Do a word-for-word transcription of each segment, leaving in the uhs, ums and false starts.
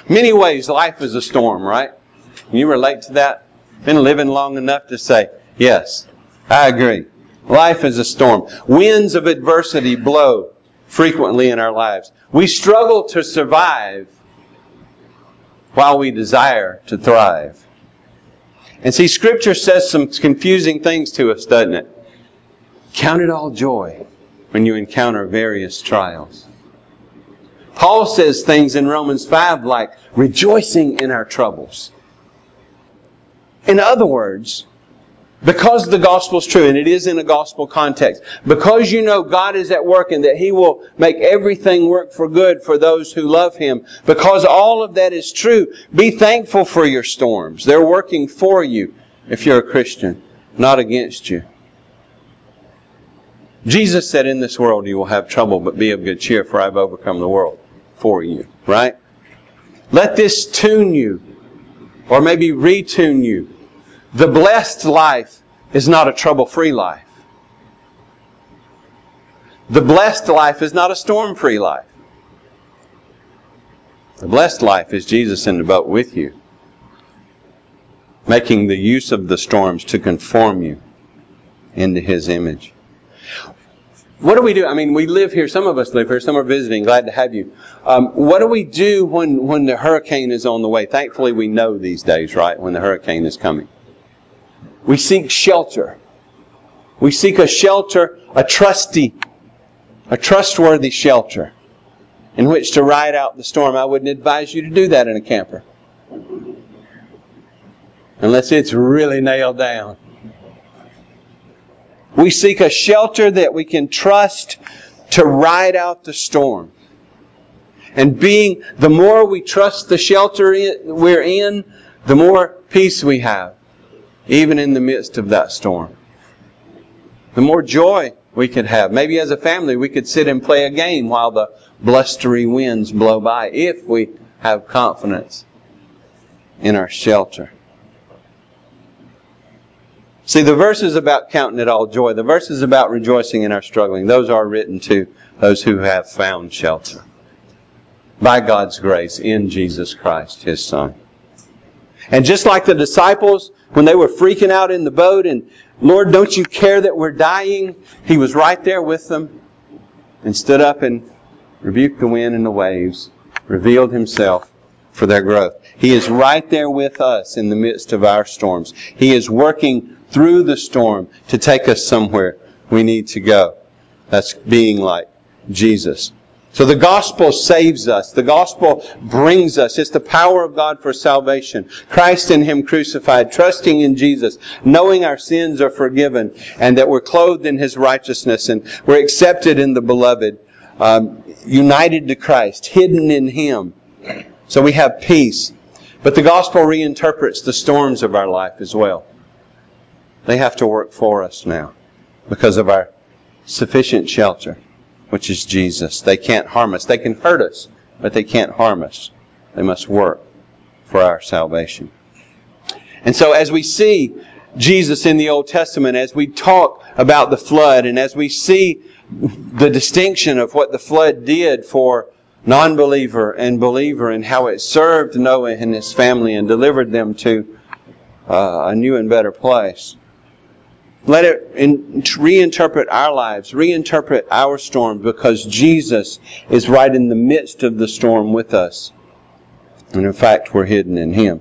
Many ways, life is a storm, right? Can you relate to that? Been living long enough to say, yes, I agree. Life is a storm. Winds of adversity blow frequently in our lives. We struggle to survive while we desire to thrive. And see, Scripture says some confusing things to us, doesn't it? Count it all joy when you encounter various trials. Paul says things in Romans five like rejoicing in our troubles. In other words, because the gospel is true, and it is in a gospel context, because you know God is at work and that He will make everything work for good for those who love Him, because all of that is true, be thankful for your storms. They're working for you if you're a Christian, not against you. Jesus said, in this world you will have trouble, but be of good cheer, for I've overcome the world for you. Right? Let this tune you, or maybe retune you. The blessed life is not a trouble-free life. The blessed life is not a storm-free life. The blessed life is Jesus in the boat with you, making the use of the storms to conform you into His image. What do we do? I mean, we live here. Some of us live here. Some are visiting. Glad to have you. Um, what do we do when, when the hurricane is on the way? Thankfully, we know these days, right, when the hurricane is coming. We seek shelter. We seek a shelter, a trusty, a trustworthy shelter in which to ride out the storm. I wouldn't advise you to do that in a camper, unless it's really nailed down. We seek a shelter that we can trust to ride out the storm. And being, the more we trust the shelter we're in, the more peace we have, even in the midst of that storm. The more joy we could have. Maybe as a family we could sit and play a game while the blustery winds blow by, if we have confidence in our shelter. See, the verses about counting it all joy, the verses about rejoicing in our struggling, those are written to those who have found shelter by God's grace in Jesus Christ, His Son. And just like the disciples, when they were freaking out in the boat and, Lord, don't you care that we're dying? He was right there with them and stood up and rebuked the wind and the waves, revealed Himself for their growth. He is right there with us in the midst of our storms. He is working through the storm to take us somewhere we need to go. That's being like Jesus. So the gospel saves us. The gospel brings us. It's the power of God for salvation. Christ and Him crucified, trusting in Jesus, knowing our sins are forgiven and that we're clothed in His righteousness and we're accepted in the beloved, um, united to Christ, hidden in Him. So we have peace. But the gospel reinterprets the storms of our life as well. They have to work for us now because of our sufficient shelter, which is Jesus. They can't harm us. They can hurt us, but they can't harm us. They must work for our salvation. And so as we see Jesus in the Old Testament, as we talk about the flood, and as we see the distinction of what the flood did for non-believer and believer and how it served Noah and his family and delivered them to uh, a new and better place, let it in, reinterpret our lives, reinterpret our storm, because Jesus is right in the midst of the storm with us. And in fact, we're hidden in Him.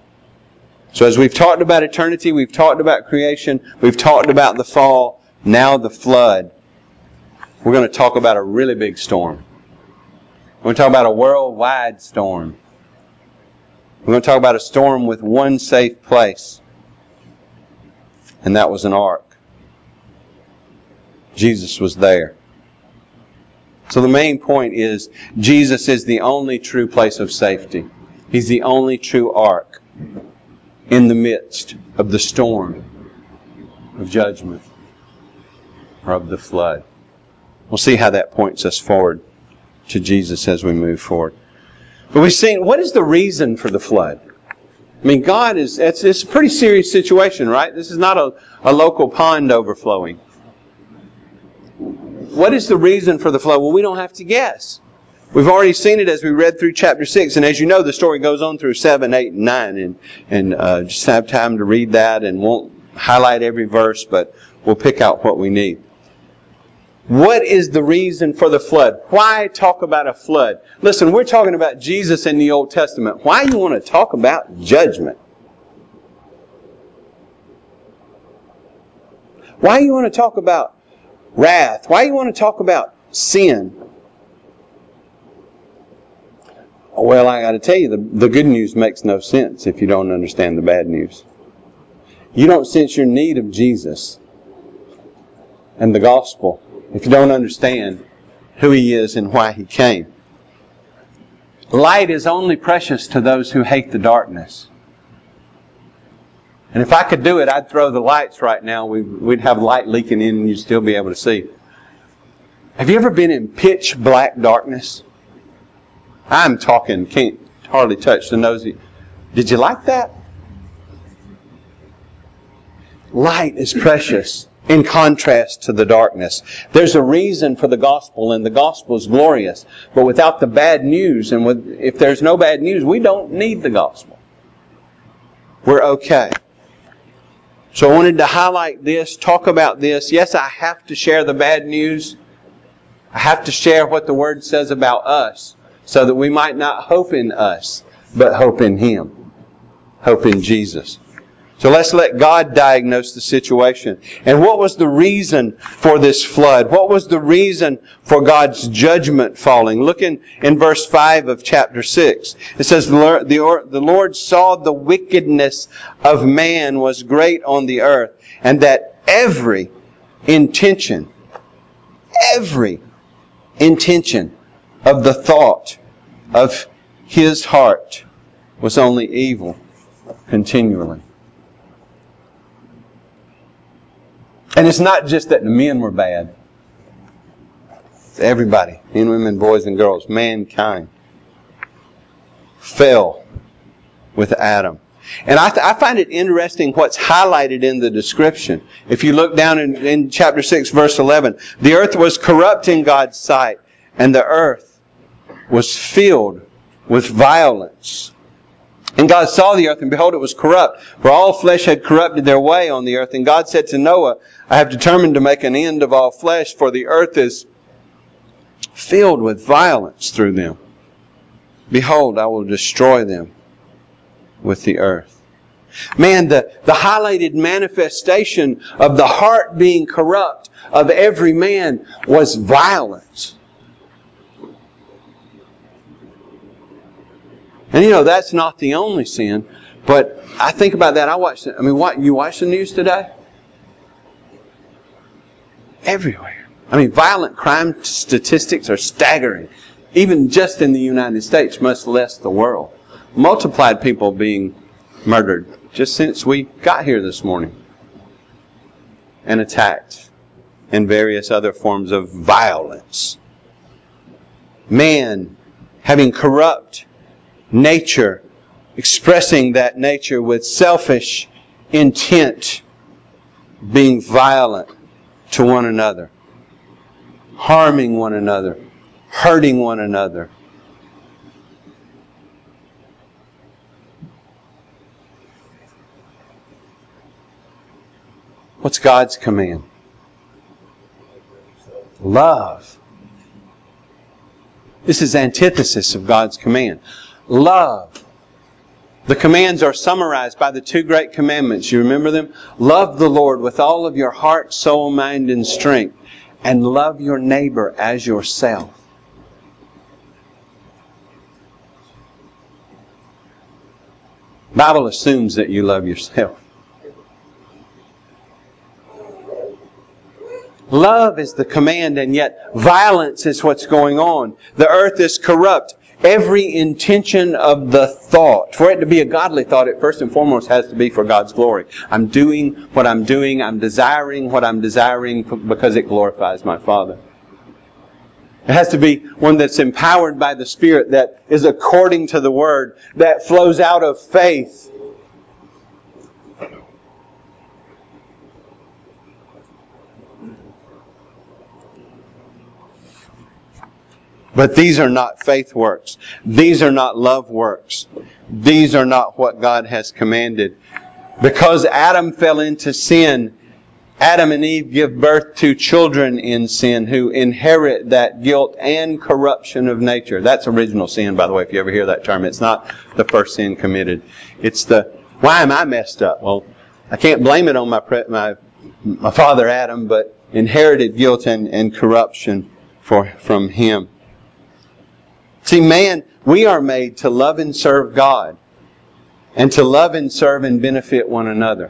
So as we've talked about eternity, we've talked about creation, we've talked about the fall, now the flood. We're going to talk about a really big storm. We're going to talk about a worldwide storm. We're going to talk about a storm with one safe place. And that was an ark. Jesus was there. So the main point is, Jesus is the only true place of safety. He's the only true ark in the midst of the storm of judgment or of the flood. We'll see how that points us forward to Jesus as we move forward. But we've seen, what is the reason for the flood? I mean, God is, it's, it's a pretty serious situation, right? This is not a, a local pond overflowing. What is the reason for the flood? Well, we don't have to guess. We've already seen it as we read through chapter six, and as you know, the story goes on through seven, eight, and nine, and and uh, just have time to read that, and won't highlight every verse, but we'll pick out what we need. What is the reason for the flood? Why talk about a flood? Listen, we're talking about Jesus in the Old Testament. Why you want to talk about judgment? Why you want to talk about wrath? Why you want to talk about sin? Well, I got to tell you, the, the good news makes no sense if you don't understand the bad news. You don't sense your need of Jesus and the gospel if you don't understand who He is and why He came. Light is only precious to those who hate the darkness. And if I could do it, I'd throw the lights right now. We'd have light leaking in and you'd still be able to see. Have you ever been in pitch black darkness? I'm talking, can't hardly touch the nose. Did you like that? Light is precious in contrast to the darkness. There's a reason for the gospel, and the gospel is glorious. But without the bad news, and with, if there's no bad news, we don't need the gospel. We're okay. So I wanted to highlight this, talk about this. Yes, I have to share the bad news. I have to share what the Word says about us, so that we might not hope in us, but hope in Him. Hope in Jesus. So let's let God diagnose the situation. And what was the reason for this flood? What was the reason for God's judgment falling? Look in, in verse five of chapter six. It says, the Lord saw the wickedness of man was great on the earth, and that every intention, every intention of the thought of his heart was only evil continually. And it's not just that the men were bad. It's everybody, men, women, boys, and girls, mankind fell with Adam. And I, th- I find it interesting what's highlighted in the description. If you look down in, in chapter six, verse eleven, the earth was corrupt in God's sight, and the earth was filled with violence. And God saw the earth, and behold, it was corrupt, for all flesh had corrupted their way on the earth. And God said to Noah, I have determined to make an end of all flesh, for the earth is filled with violence through them. Behold, I will destroy them with the earth. Man, the, the highlighted manifestation of the heart being corrupt of every man was violence. And you know, that's not the only sin, but I think about that. I watch, I mean, what, you watch the news today? Everywhere. I mean, violent crime statistics are staggering. Even just in the United States, much less the world. Multiplied people being murdered just since we got here this morning. And attacked. And various other forms of violence. Man having corrupt nature, expressing that nature with selfish intent, being violent to one another, harming one another, hurting one another. What's God's command? Love. This is antithesis of God's command. Love. The commands are summarized by the two great commandments. You remember them? Love the Lord with all of your heart, soul, mind, and strength. And love your neighbor as yourself. The Bible assumes that you love yourself. Love is the command, and yet violence is what's going on. The earth is corrupt. Every intention of the thought, for it to be a godly thought, it first and foremost has to be for God's glory. I'm doing what I'm doing. I'm desiring what I'm desiring because it glorifies my Father. It has to be one that's empowered by the Spirit, that is according to the Word, that flows out of faith. But these are not faith works. These are not love works. These are not what God has commanded. Because Adam fell into sin, Adam and Eve give birth to children in sin who inherit that guilt and corruption of nature. That's original sin, by the way, if you ever hear that term. It's not the first sin committed. It's the, why am I messed up? Well, I can't blame it on my pre- my, my father Adam, but inherited guilt and, and corruption for from him. See, man, we are made to love and serve God, and to love and serve and benefit one another.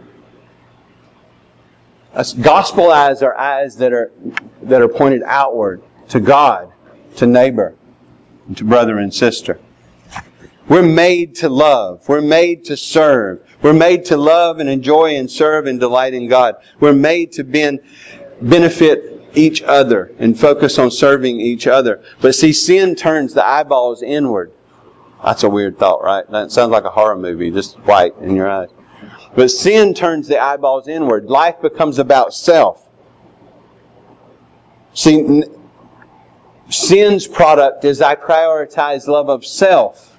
Gospel eyes are eyes that are that are pointed outward to God, to neighbor, and to brother and sister. We're made to love. We're made to serve. We're made to love and enjoy and serve and delight in God. We're made to ben, benefit each other and focus on serving each other. But see, sin turns the eyeballs inward. That's a weird thought, right? That sounds like a horror movie, just white in your eyes. But sin turns the eyeballs inward. Life becomes about self. See, sin's product is I prioritize love of self.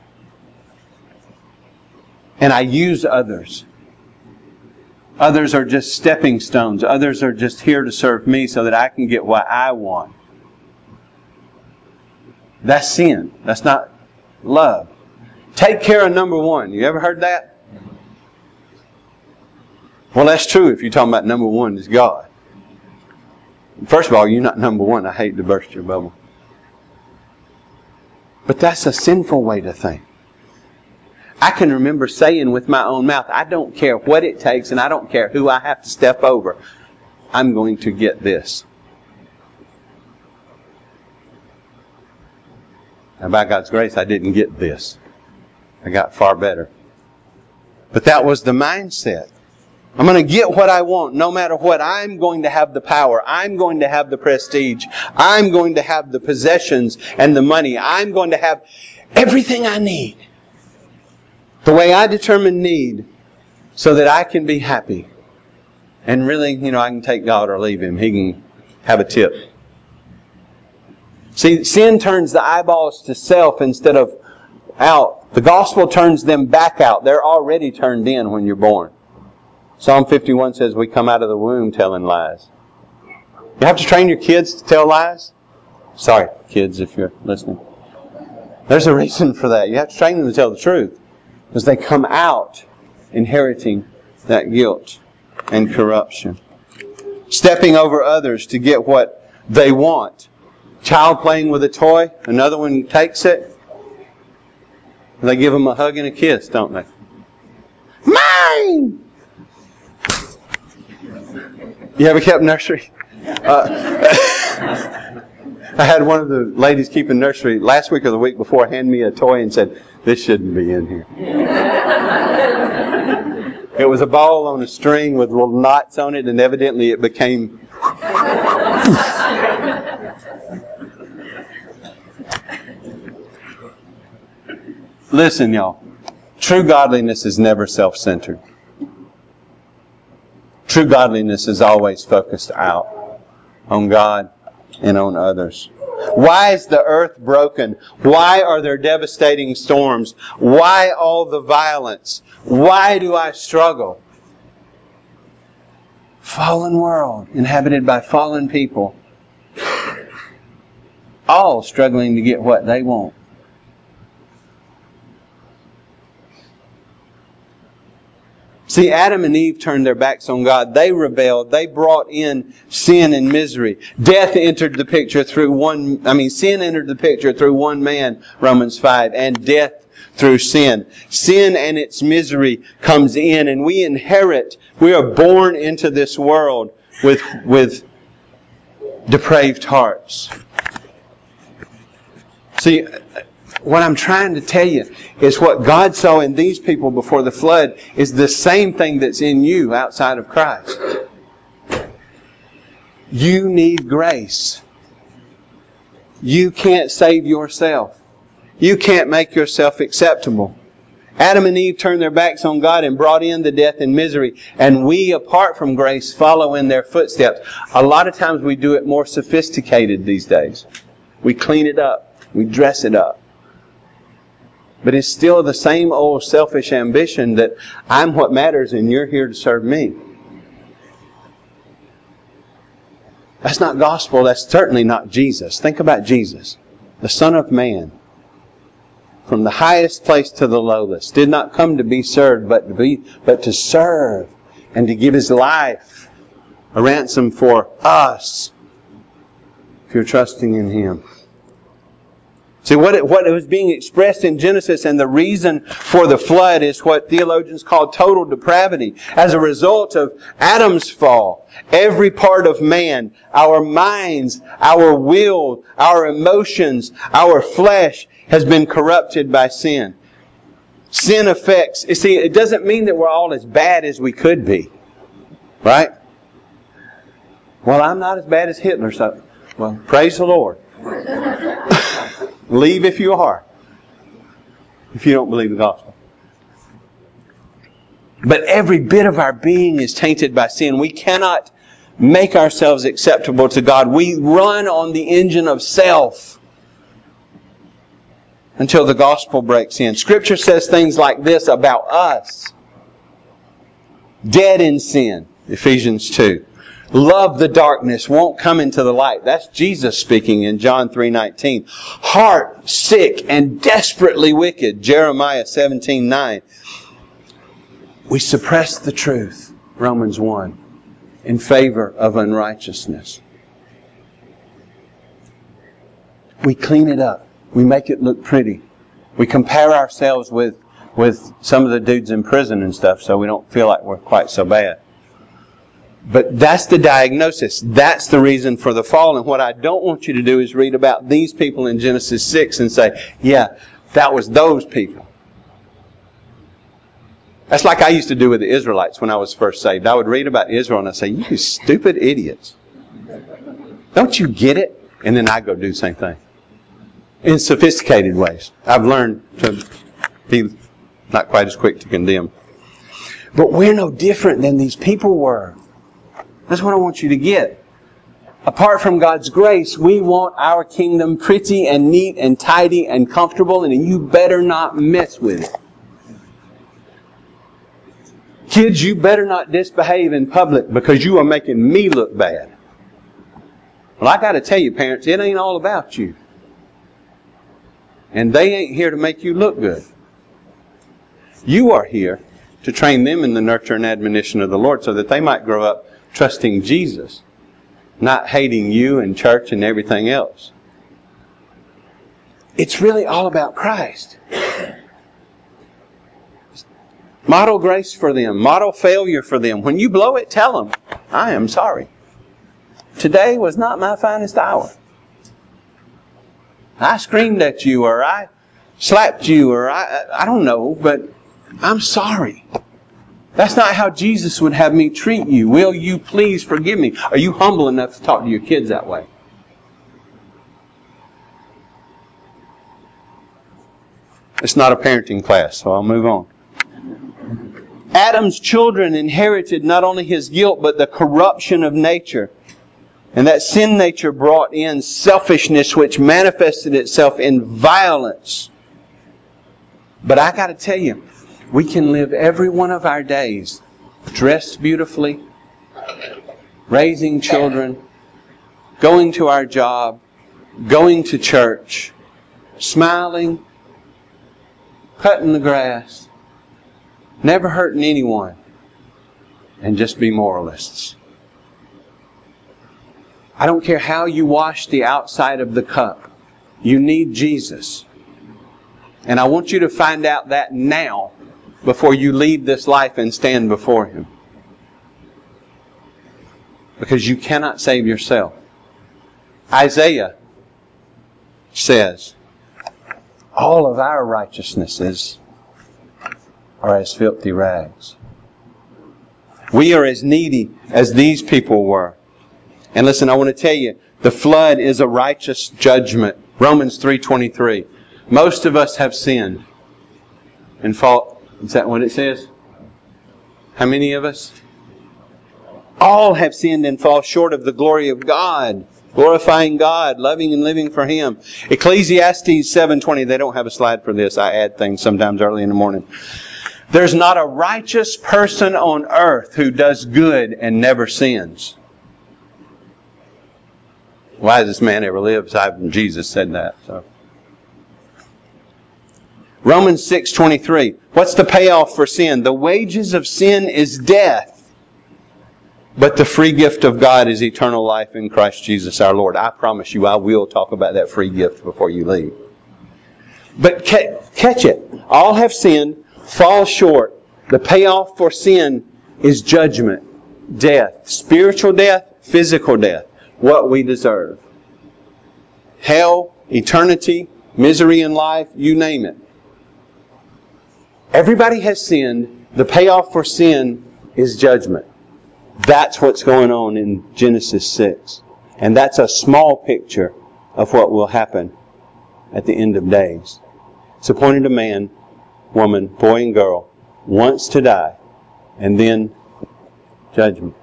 And I use others. Others are just stepping stones. Others are just here to serve me so that I can get what I want. That's sin. That's not love. Take care of number one. You ever heard that? Well, that's true if you're talking about number one is God. First of all, you're not number one. I hate to burst your bubble. But that's a sinful way to think. I can remember saying with my own mouth, I don't care what it takes and I don't care who I have to step over. I'm going to get this. And by God's grace, I didn't get this. I got far better. But that was the mindset. I'm going to get what I want no matter what. I'm going to have the power. I'm going to have the prestige. I'm going to have the possessions and the money. I'm going to have everything I need. The way I determine need so that I can be happy. And really, you know, I can take God or leave Him. He can have a tip. See, sin turns the eyeballs to self instead of out. The gospel turns them back out. They're already turned in when you're born. Psalm fifty-one says we come out of the womb telling lies. You have to train your kids to tell lies? Sorry, kids, if you're listening. There's a reason for that. You have to train them to tell the truth. Because they come out inheriting that guilt and corruption. Stepping over others to get what they want. Child playing with a toy, another one takes it. They give them a hug and a kiss, don't they? Mine! You ever kept nursery? Uh, I had one of the ladies keeping nursery last week or the week before hand me a toy and said, this shouldn't be in here. It was a ball on a string with little knots on it, and evidently it became... Listen, y'all. True godliness is never self-centered. True godliness is always focused out on God and on others. Why is the earth broken? Why are there devastating storms? Why all the violence? Why do I struggle? Fallen world, inhabited by fallen people, all struggling to get what they want. See, Adam and Eve turned their backs on God. They rebelled. They brought in sin and misery. Death entered the picture through one, I mean, sin entered the picture through one man, Romans five, and death through sin. Sin and its misery comes in, and we inherit, we are born into this world with, with depraved hearts. See, what I'm trying to tell you is what God saw in these people before the flood is the same thing that's in you outside of Christ. You need grace. You can't save yourself. You can't make yourself acceptable. Adam and Eve turned their backs on God and brought in the death and misery. And we, apart from grace, follow in their footsteps. A lot of times we do it more sophisticated these days. We clean it up. We dress it up. But it's still the same old selfish ambition that I'm what matters and you're here to serve me. That's not gospel. That's certainly not Jesus. Think about Jesus, the Son of Man, from the highest place to the lowest, did not come to be served, but to be, but to serve and to give His life a ransom for us. If you're trusting in Him. See, what it, what it was being expressed in Genesis and the reason for the flood is what theologians call total depravity. As a result of Adam's fall, every part of man, our minds, our will, our emotions, our flesh has been corrupted by sin. Sin affects, you see, it doesn't mean that we're all as bad as we could be. Right? Well, I'm not as bad as Hitler, so, well, praise the Lord. Leave if you are. If you don't believe the gospel. But every bit of our being is tainted by sin. We cannot make ourselves acceptable to God. We run on the engine of self until the gospel breaks in. Scripture says things like this about us. Dead in sin. Ephesians two. Love the darkness, won't come into the light. That's Jesus speaking in John three nineteen. Heart sick and desperately wicked. Jeremiah seventeen nine. We suppress the truth. Romans one. In favor of unrighteousness. We clean it up. We make it look pretty. We compare ourselves with, with some of the dudes in prison and stuff so we don't feel like we're quite so bad. But that's the diagnosis. That's the reason for the fall. And what I don't want you to do is read about these people in Genesis six and say, yeah, that was those people. That's like I used to do with the Israelites when I was first saved. I would read about Israel and I'd say, you stupid idiots. Don't you get it? And then I'd go do the same thing. In sophisticated ways. I've learned to be not quite as quick to condemn. But we're no different than these people were. That's what I want you to get. Apart from God's grace, we want our kingdom pretty and neat and tidy and comfortable, and you better not mess with it. Kids, you better not misbehave in public because you are making me look bad. Well, I got to tell you, parents, it ain't all about you. And they ain't here to make you look good. You are here to train them in the nurture and admonition of the Lord so that they might grow up trusting Jesus, not hating you and church and everything else. It's really all about Christ. Model grace for them. Model failure for them. When you blow it, tell them, I am sorry. Today was not my finest hour. I screamed at you, or I slapped you, or I, I don't know, but I'm sorry. That's not how Jesus would have me treat you. Will you please forgive me? Are you humble enough to talk to your kids that way? It's not a parenting class, so I'll move on. Adam's children inherited not only his guilt, but the corruption of nature. And that sin nature brought in selfishness, which manifested itself in violence. But I got to tell you, we can live every one of our days dressed beautifully, raising children, going to our job, going to church, smiling, cutting the grass, never hurting anyone, and just be moralists. I don't care how you wash the outside of the cup. You need Jesus. And I want you to find out that now before you leave this life and stand before Him. Because you cannot save yourself. Isaiah says, all of our righteousnesses are as filthy rags. We are as needy as these people were. And listen, I want to tell you, the flood is a righteous judgment. Romans three twenty-three. Most of us have sinned and fall. Is that what it says? How many of us? All have sinned and fall short of the glory of God. glorifying God, loving and living for Him. Ecclesiastes seven twenty, they don't have a slide for this. I add things sometimes early in the morning. There's not a righteous person on earth who does good and never sins. Wisest man ever lived, aside Jesus said that. So. Romans six twenty-three. What's the payoff for sin? The wages of sin is death. But the free gift of God is eternal life in Christ Jesus our Lord. I promise you I will talk about that free gift before you leave. But catch it. All have sinned, fall short. The payoff for sin is judgment, death. Spiritual death, physical death. What we deserve. Hell, eternity, misery in life, you name it. Everybody has sinned. The payoff for sin is judgment. That's what's going on in Genesis six. And that's a small picture of what will happen at the end of days. It's appointed a man, woman, boy and girl, once to die, and then judgment.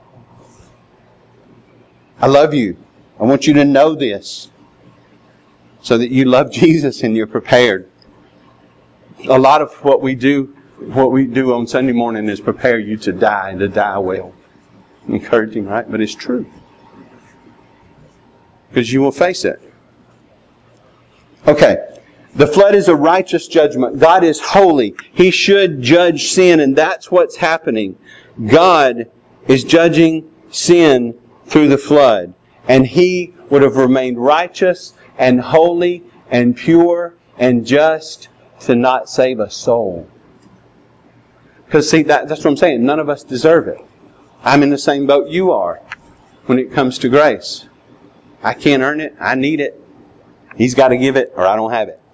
I love you. I want you to know this so that you love Jesus and you're prepared. A lot of what we do, what we do on Sunday morning is prepare you to die and to die well. Encouraging, right? But it's true. Because you will face it. Okay. The flood is a righteous judgment. God is holy. He should judge sin, and that's what's happening. God is judging sin through the flood. And He would have remained righteous and holy and pure and just to not save a soul. Because see, that, that's what I'm saying. None of us deserve it. I'm in the same boat you are when it comes to grace. I can't earn it. I need it. He's got to give it or I don't have it.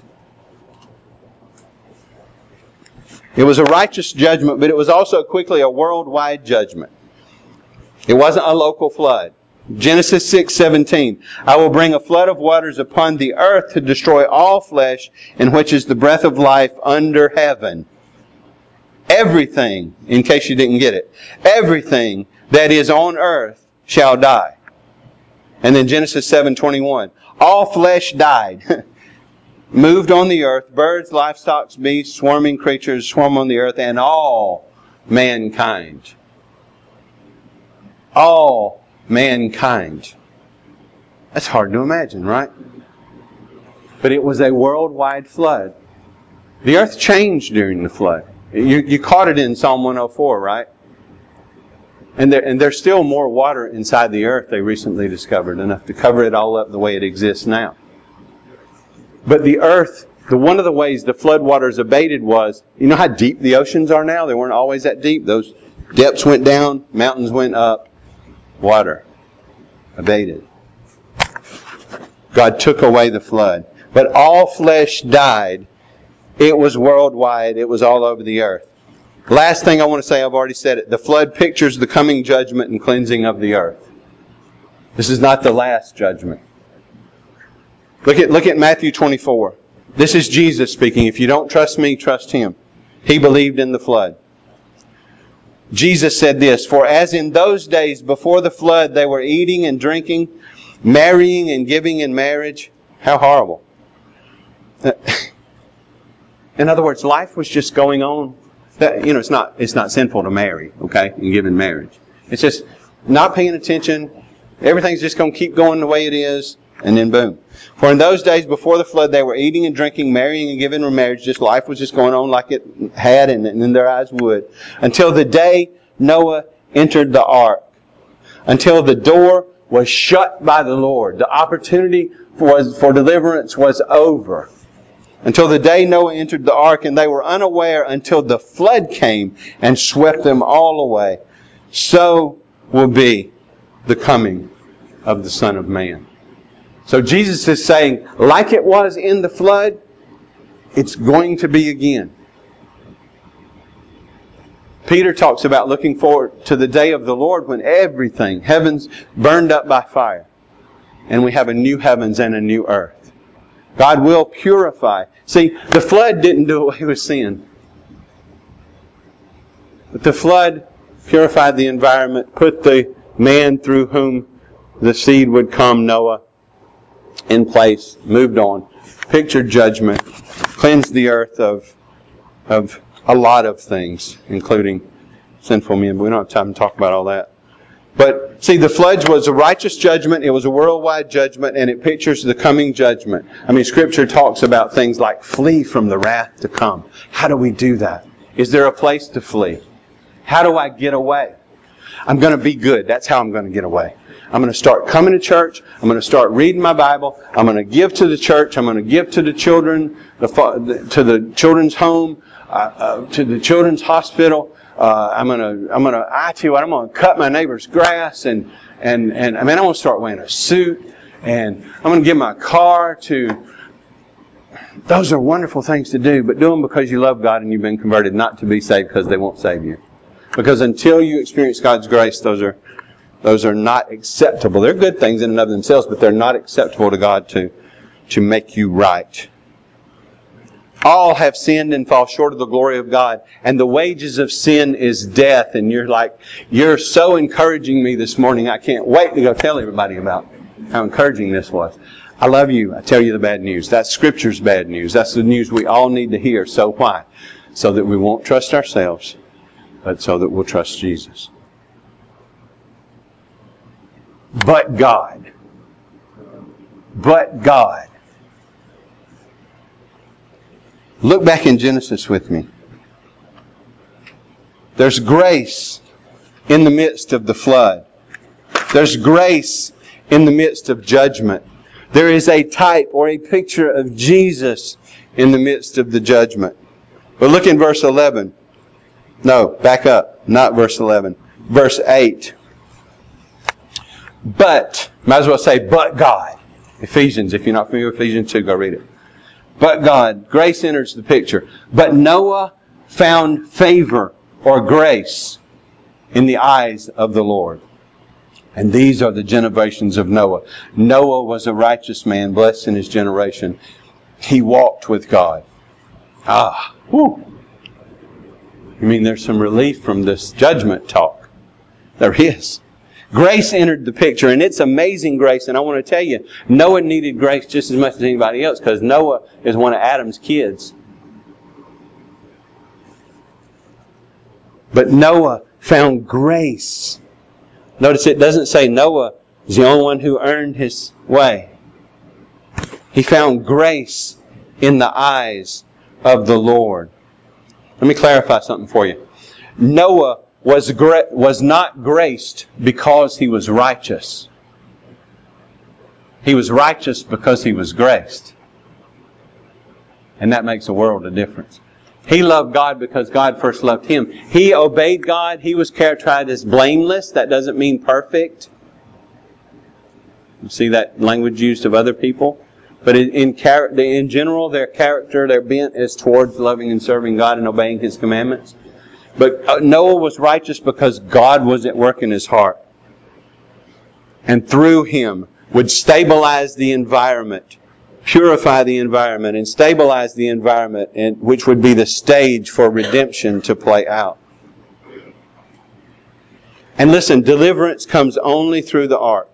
It was a righteous judgment, but it was also quickly a worldwide judgment. It wasn't a local flood. Genesis six seventeen. I will bring a flood of waters upon the earth to destroy all flesh, in which is the breath of life under heaven. Everything, in case you didn't get it, everything that is on earth shall die. And then Genesis seven twenty-one. All flesh died. Moved on the earth, birds, livestock, beasts, swarming creatures swarm on the earth, and all mankind. All mankind. That's hard to imagine, right? But it was a worldwide flood. The earth changed during the flood. You, you caught it in Psalm one oh four, right? And, there, and there's still more water inside the earth they recently discovered, enough to cover it all up the way it exists now. But the earth, the one of the ways the flood waters abated was, you know how deep the oceans are now? They weren't always that deep. Those depths went down, mountains went up, water abated. God took away the flood. But all flesh died. It was worldwide. It was all over the earth. Last thing I want to say, I've already said it. The flood pictures the coming judgment and cleansing of the earth. This is not the last judgment. Look at, look at Matthew twenty-four. This is Jesus speaking. If you don't trust me, trust Him. He believed in the flood. Jesus said this, "For as in those days before the flood they were eating and drinking, marrying and giving in marriage." How horrible. In other words, life was just going on. That, you know, it's not it's not sinful to marry, okay, and give in marriage. It's just not paying attention. Everything's just going to keep going the way it is, and then boom. For in those days before the flood, they were eating and drinking, marrying and giving in marriage. Just life was just going on like it had, and, and in their eyes would, until the day Noah entered the ark, until the door was shut by the Lord. The opportunity for, for deliverance was over. Until the day Noah entered the ark, and they were unaware until the flood came and swept them all away. So will be the coming of the Son of Man. So Jesus is saying, like it was in the flood, it's going to be again. Peter talks about looking forward to the day of the Lord when everything, heavens burned up by fire, and we have a new heavens and a new earth. God will purify. See, the flood didn't do away with sin. But the flood purified the environment, put the man through whom the seed would come, Noah in place, moved on, pictured judgment, cleansed the earth of, of a lot of things, including sinful men, but we don't have time to talk about all that. But see, the flood was a righteous judgment. It was a worldwide judgment, and it pictures the coming judgment. I mean, Scripture talks about things like flee from the wrath to come. How do we do that? Is there a place to flee? How do I get away? I'm going to be good. That's how I'm going to get away. I'm going to start coming to church. I'm going to start reading my Bible. I'm going to give to the church. I'm going to give to the children, the, to the children's home, uh, uh, to the children's hospital. Uh, I'm gonna, I'm gonna, I tell you what, I'm gonna cut my neighbor's grass, and and and I mean, I'm gonna start wearing a suit, and I'm gonna give my car to. Those are wonderful things to do, but do them because you love God and you've been converted, not to be saved because they won't save you. Because until you experience God's grace, those are those are not acceptable. They're good things in and of themselves, but they're not acceptable to God to to make you right. All have sinned and fall short of the glory of God. And the wages of sin is death. And you're like, you're so encouraging me this morning. I can't wait to go tell everybody about how encouraging this was. I love you. I tell you the bad news. That's Scripture's bad news. That's the news we all need to hear. So why? So that we won't trust ourselves, but so that we'll trust Jesus. But God. But God. Look back in Genesis with me. There's grace in the midst of the flood. There's grace in the midst of judgment. There is a type or a picture of Jesus in the midst of the judgment. But look in verse eleven. No, back up. Not verse eleven. Verse eight. But, might as well say, but God. Ephesians, if you're not familiar with Ephesians two, go read it. But God, grace enters the picture. But Noah found favor or grace in the eyes of the Lord. And these are the generations of Noah. Noah was a righteous man, blessed in his generation. He walked with God. Ah, whew. You mean there's some relief from this judgment talk? There is. Grace entered the picture, and it's amazing grace. And I want to tell you, Noah needed grace just as much as anybody else, because Noah is one of Adam's kids. But Noah found grace. Notice it doesn't say Noah is the only one who earned his way. He found grace in the eyes of the Lord. Let me clarify something for you. Noah was gra- was not graced because he was righteous. He was righteous because he was graced. And that makes a world of difference. He loved God because God first loved him. He obeyed God. He was characterized as blameless. That doesn't mean perfect. You see that language used of other people? But in, in, char- in general, their character, their bent is towards loving and serving God and obeying His commandments. But Noah was righteous because God was at work in his heart. And through him would stabilize the environment, purify the environment, and stabilize the environment, and which would be the stage for redemption to play out. And listen, deliverance comes only through the ark.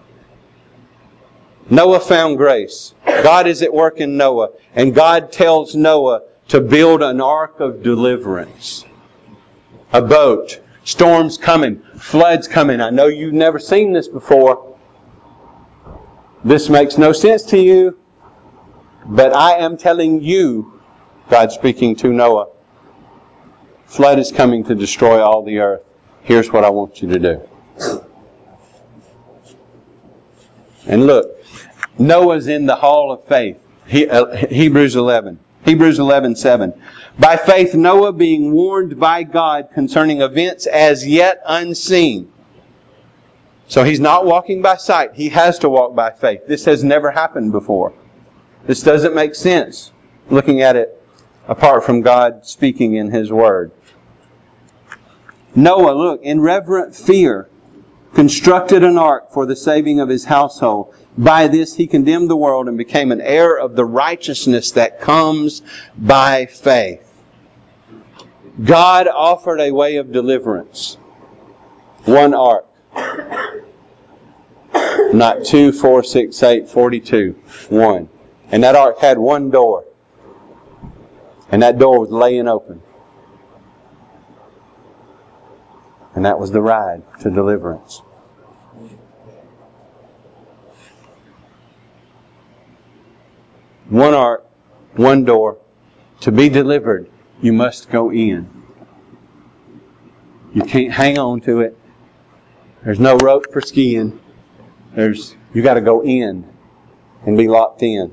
Noah found grace. God is at work in Noah. And God tells Noah to build an ark of deliverance. A boat. Storms coming. Floods coming. I know you've never seen this before. This makes no sense to you. But I am telling you, God speaking to Noah, flood is coming to destroy all the earth. Here's what I want you to do. And look, Noah's in the hall of faith. He, uh, Hebrews eleven. Hebrews eleven seven. By faith, Noah, being warned by God concerning events as yet unseen. So he's not walking by sight. He has to walk by faith. This has never happened before. This doesn't make sense, looking at it apart from God speaking in His Word. Noah, look, in reverent fear, constructed an ark for the saving of his household. By this he condemned the world and became an heir of the righteousness that comes by faith. God offered a way of deliverance. One ark. Not two, four, six, eight, forty-two. One. And that ark had one door. And that door was laying open. And that was the ride to deliverance. One ark, one door. To be delivered, you must go in. You can't hang on to it. There's no rope for skiing. There's you got to go in and be locked in.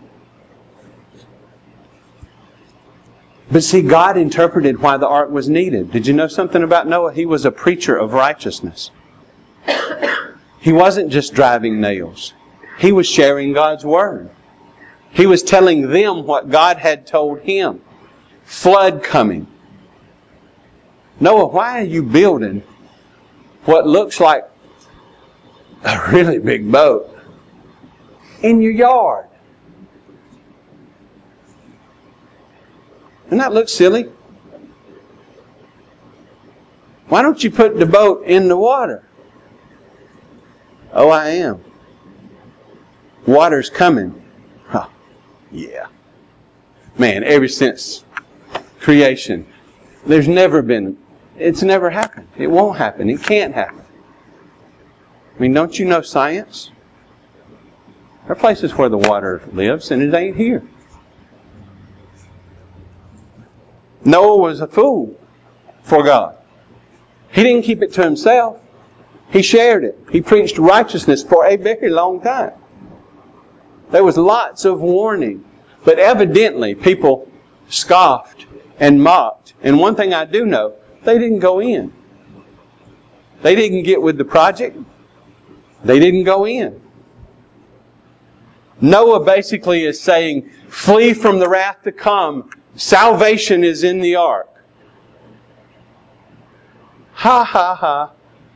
But see, God interpreted why the ark was needed. Did you know something about Noah? He was a preacher of righteousness. He wasn't just driving nails. He was sharing God's Word. He was telling them what God had told him. Flood coming. Noah, why are you building what looks like a really big boat in your yard? Doesn't that look silly? Why don't you put the boat in the water? Oh, I am. Water's coming. Huh. Yeah. Man, ever since creation, there's never been, it's never happened. It won't happen. It can't happen. I mean, don't you know science? There are places where the water lives and it ain't here. Noah was a fool for God. He didn't keep it to himself. He shared it. He preached righteousness for a very long time. There was lots of warning. But evidently, people scoffed and mocked. And one thing I do know, they didn't go in. They didn't get with the project. They didn't go in. Noah basically is saying, flee from the wrath to come. Salvation is in the ark. Ha ha ha.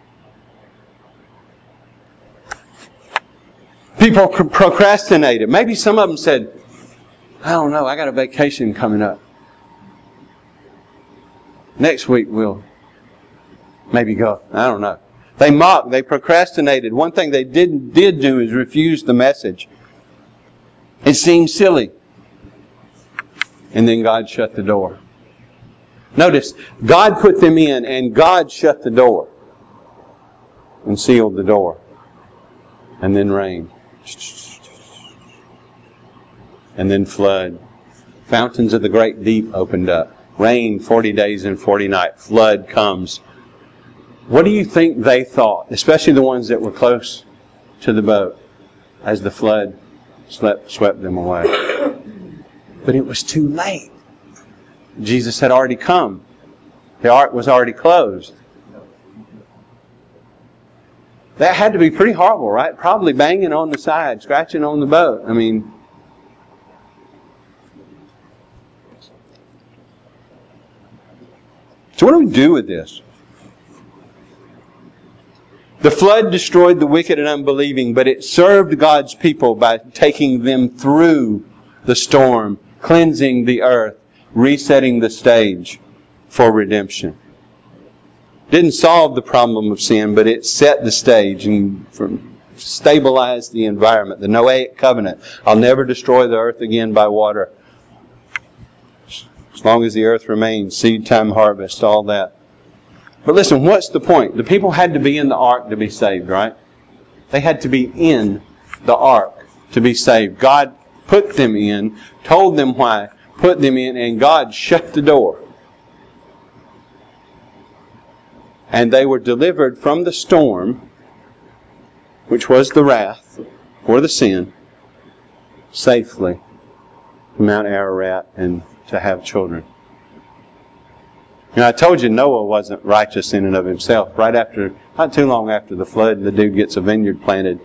People procrastinated. Maybe some of them said, I don't know, I got a vacation coming up. Next week we'll maybe go. I don't know. They mocked. They procrastinated. One thing they did, did do is refuse the message. It seemed silly. And then God shut the door. Notice, God put them in and God shut the door. And sealed the door. And then rain. And then flood. Fountains of the great deep opened up. Rain forty days and forty nights. Flood comes. What do you think they thought? Especially the ones that were close to the boat. As the flood swept, swept them away. But it was too late. Jesus had already come. The ark was already closed. That had to be pretty horrible, right? Probably banging on the side, scratching on the boat. I mean, so what do we do with this? The flood destroyed the wicked and unbelieving, but it served God's people by taking them through the storm, cleansing the earth, resetting the stage for redemption. Didn't solve the problem of sin, but it set the stage and stabilized the environment. The Noahic covenant. I'll never destroy the earth again by water. As long as the earth remains, seed time, harvest, all that. But listen, what's the point? The people had to be in the ark to be saved, right? They had to be in the ark to be saved. God put them in, told them why, put them in, and God shut the door. And they were delivered from the storm, which was the wrath or the sin, safely to Mount Ararat and to have children. Now, I told you Noah wasn't righteous in and of himself. Right after, not too long after the flood, the dude gets a vineyard planted.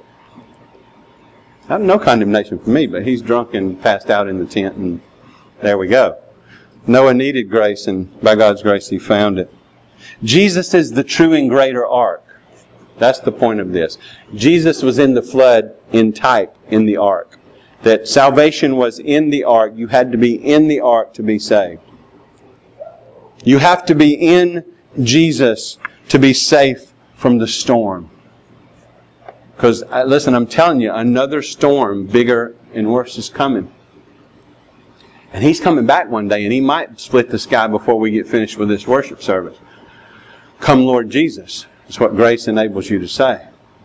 No condemnation for me, but he's drunk and passed out in the tent, and there we go. Noah needed grace, and by God's grace he found it. Jesus is the true and greater ark. That's the point of this. Jesus was in the flood in type in the ark. That salvation was in the ark. You had to be in the ark to be saved. You have to be in Jesus to be safe from the storm. Because, listen, I'm telling you, another storm, bigger and worse, is coming. And He's coming back one day, and He might split the sky before we get finished with this worship service. Come, Lord Jesus. That's what grace enables you to say.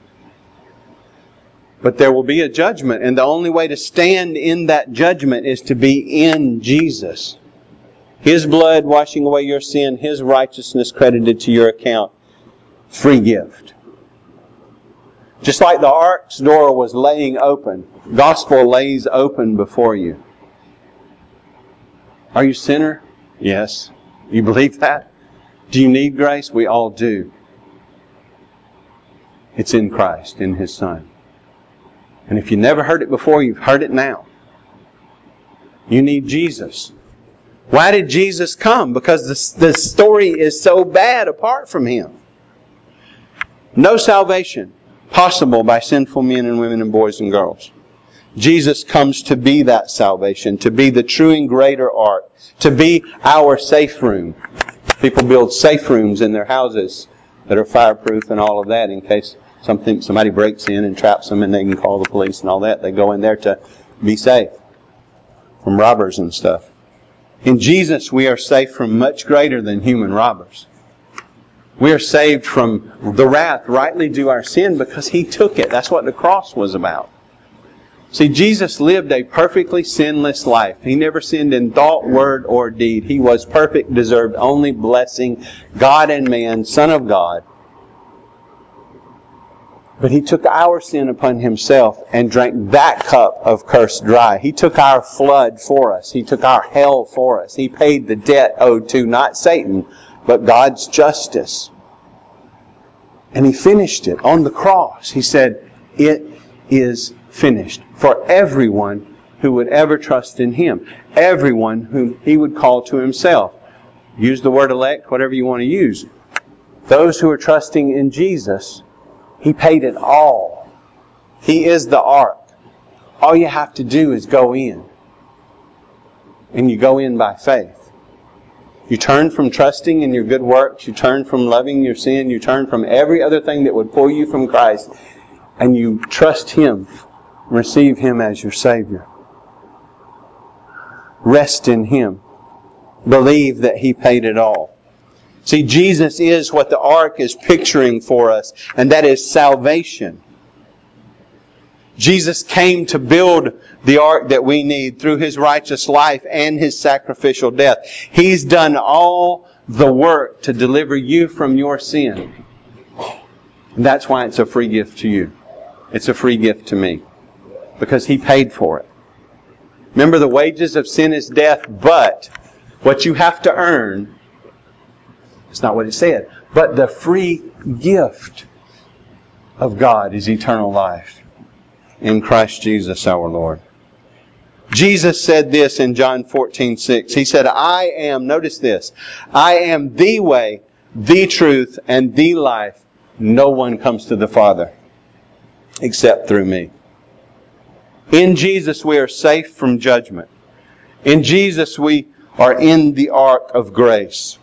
But there will be a judgment, and the only way to stand in that judgment is to be in Jesus. His blood washing away your sin, His righteousness credited to your account. Free gift. Just like the ark's door was laying open, gospel lays open before you. Are you a sinner? Yes. You believe that? Do you need grace? We all do. It's in Christ, in His Son. And if you never heard it before, you've heard it now. You need Jesus. Why did Jesus come? Because the, the story is so bad apart from Him. No salvation possible by sinful men and women and boys and girls. Jesus comes to be that salvation, to be the true and greater ark, to be our safe room. People build safe rooms in their houses that are fireproof and all of that in case something somebody breaks in and traps them and they can call the police and all that. They go in there to be safe from robbers and stuff. In Jesus, we are safe from much greater than human robbers. We are saved from the wrath rightly due our sin because He took it. That's what the cross was about. See, Jesus lived a perfectly sinless life. He never sinned in thought, word, or deed. He was perfect, deserved only blessing, God and man, Son of God. But He took our sin upon Himself and drank that cup of curse dry. He took our flood for us. He took our hell for us. He paid the debt owed to not Satan, but God's justice. And He finished it on the cross. He said, it is finished. For everyone who would ever trust in Him. Everyone whom He would call to Himself. Use the word elect, whatever you want to use. Those who are trusting in Jesus, He paid it all. He is the ark. All you have to do is go in. And you go in by faith. You turn from trusting in your good works. You turn from loving your sin. You turn from every other thing that would pull you from Christ. And you trust Him. Receive Him as your Savior. Rest in Him. Believe that He paid it all. See, Jesus is what the ark is picturing for us, and that is salvation. Jesus came to build the ark that we need through His righteous life and His sacrificial death. He's done all the work to deliver you from your sin. And that's why it's a free gift to you. It's a free gift to me. Because He paid for it. Remember, the wages of sin is death, but what you have to earn, it's not what it said, but the free gift of God is eternal life in Christ Jesus our Lord. Jesus said this in John fourteen six. He said, I am, notice this, I am the way, the truth, and the life. No one comes to the Father except through me. In Jesus we are safe from judgment. In Jesus we are in the ark of grace.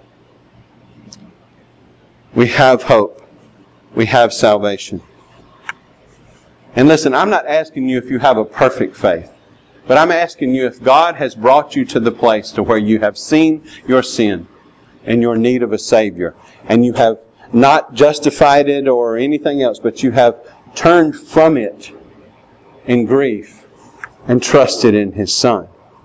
We have hope. We have salvation. And listen, I'm not asking you if you have a perfect faith. But I'm asking you if God has brought you to the place to where you have seen your sin and your need of a Savior. And you have not justified it or anything else, but you have turned from it in grief and trusted in His Son.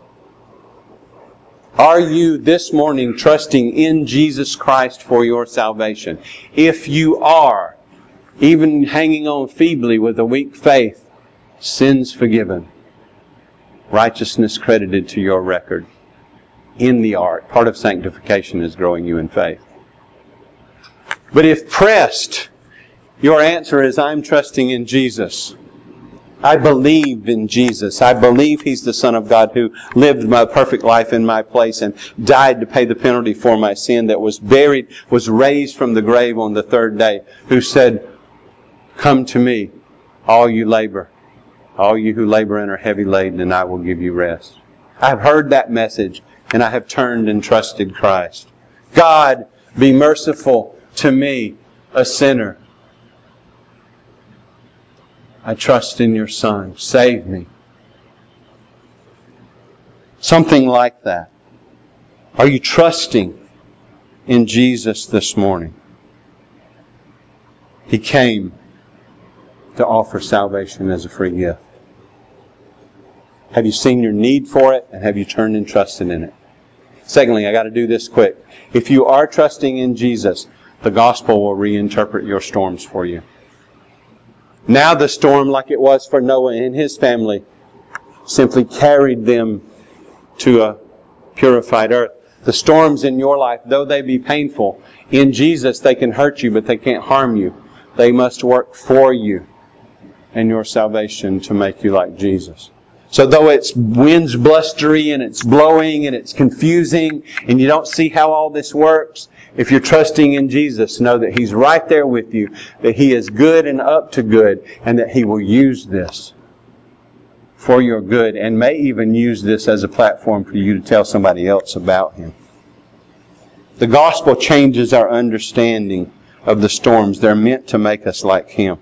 Are you this morning trusting in Jesus Christ for your salvation? If you are, even hanging on feebly with a weak faith, sins forgiven, righteousness credited to your record in the ark. Part of sanctification is growing you in faith. But if pressed, your answer is, I'm trusting in Jesus. I believe in Jesus. I believe He's the Son of God who lived my perfect life in my place and died to pay the penalty for my sin, that was buried, was raised from the grave on the third day, who said, come to me, all you labor, all you who labor and are heavy laden, and I will give you rest. I have heard that message, and I have turned and trusted Christ. God, be merciful to me, a sinner. I trust in your Son. Save me. Something like that. Are you trusting in Jesus this morning? He came to offer salvation as a free gift. Have you seen your need for it, and have you turned and trusted in it? Secondly, I got to do this quick. If you are trusting in Jesus, the gospel will reinterpret your storms for you. Now the storm, like it was for Noah and his family, simply carried them to a purified earth. The storms in your life, though they be painful, in Jesus they can hurt you, but they can't harm you. They must work for you and your salvation to make you like Jesus. So though it's wind's blustery and it's blowing and it's confusing and you don't see how all this works, if you're trusting in Jesus, know that He's right there with you, that He is good and up to good, and that He will use this for your good and may even use this as a platform for you to tell somebody else about Him. The gospel changes our understanding of the storms. They're meant to make us like Him.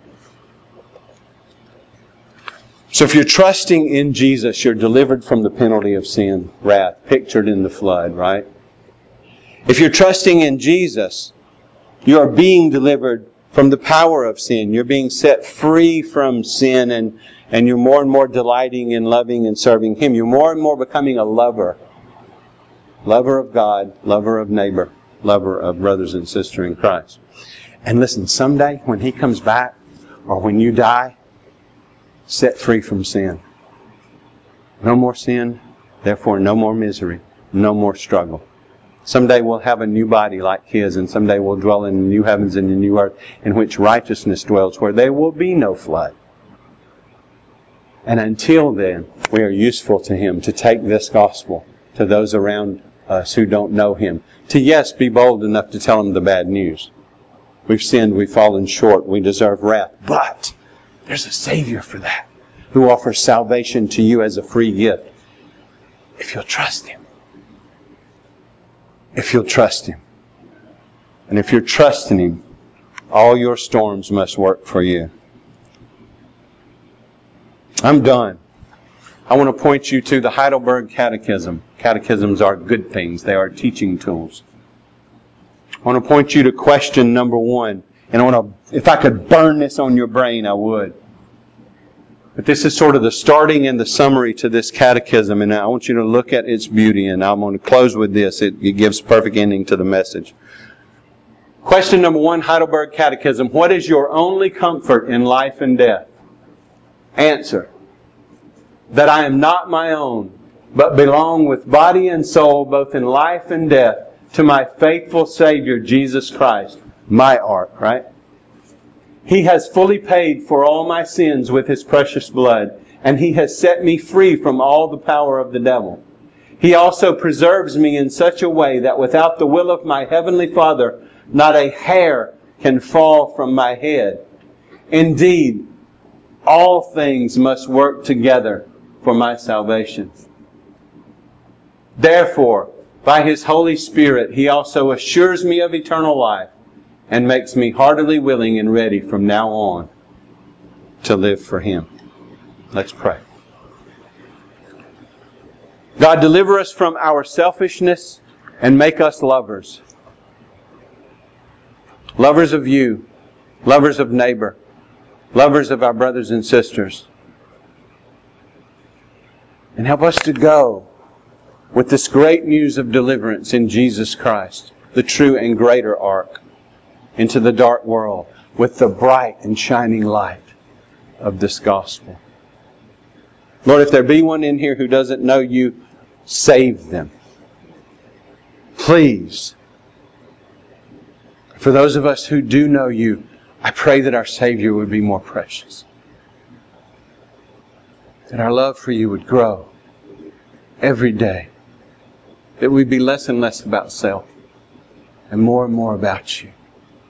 So if you're trusting in Jesus, you're delivered from the penalty of sin, wrath, pictured in the flood, right? If you're trusting in Jesus, you are being delivered from the power of sin. You're being set free from sin, and, and you're more and more delighting in loving and serving Him. You're more and more becoming a lover. Lover of God, lover of neighbor, lover of brothers and sisters in Christ. And listen, someday when He comes back, or when you die, set free from sin. No more sin, therefore no more misery, no more struggle. Someday we'll have a new body like His, and someday we'll dwell in new heavens and a new earth in which righteousness dwells, where there will be no flood. And until then, we are useful to Him to take this gospel to those around us who don't know Him. To, yes, be bold enough to tell them the bad news. We've sinned, we've fallen short, we deserve wrath. But there's a Savior for that, who offers salvation to you as a free gift. If you'll trust Him. If you'll trust Him. And if you're trusting Him, all your storms must work for you. I'm done. I want to point you to the Heidelberg Catechism. Catechisms are good things. They are teaching tools. I want to point you to question number one. And I want to, if I could burn this on your brain, I would. But this is sort of the starting and the summary to this catechism, and I want you to look at its beauty, and I'm going to close with this. It, it gives perfect ending to the message. Question number one, Heidelberg Catechism. What is your only comfort in life and death? Answer. That I am not my own, but belong with body and soul, both in life and death, to my faithful Savior, Jesus Christ, my ark, right? He has fully paid for all my sins with His precious blood, and He has set me free from all the power of the devil. He also preserves me in such a way that without the will of my Heavenly Father, not a hair can fall from my head. Indeed, all things must work together for my salvation. Therefore, by His Holy Spirit, He also assures me of eternal life, and makes me heartily willing and ready from now on to live for Him. Let's pray. God, deliver us from our selfishness and make us lovers. Lovers of You, lovers of neighbor, lovers of our brothers and sisters. And help us to go with this great news of deliverance in Jesus Christ, the true and greater ark, into the dark world with the bright and shining light of this gospel. Lord, if there be one in here who doesn't know You, save them. Please. For those of us who do know You, I pray that our Savior would be more precious. That our love for You would grow every day. That we'd be less and less about self and more and more about You.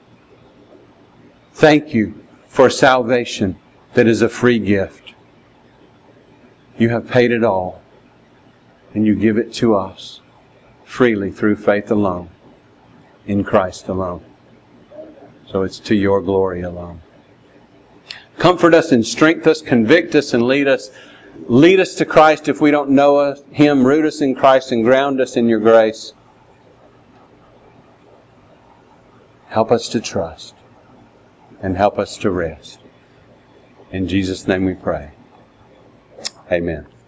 Thank You for salvation that is a free gift. You have paid it all, and You give it to us freely through faith alone, in Christ alone. So it's to Your glory alone. Comfort us and strengthen us, convict us and lead us. Lead us to Christ if we don't know Him. Root us in Christ and ground us in your grace. Help us to trust and help us to rest. In Jesus' name we pray. Amen.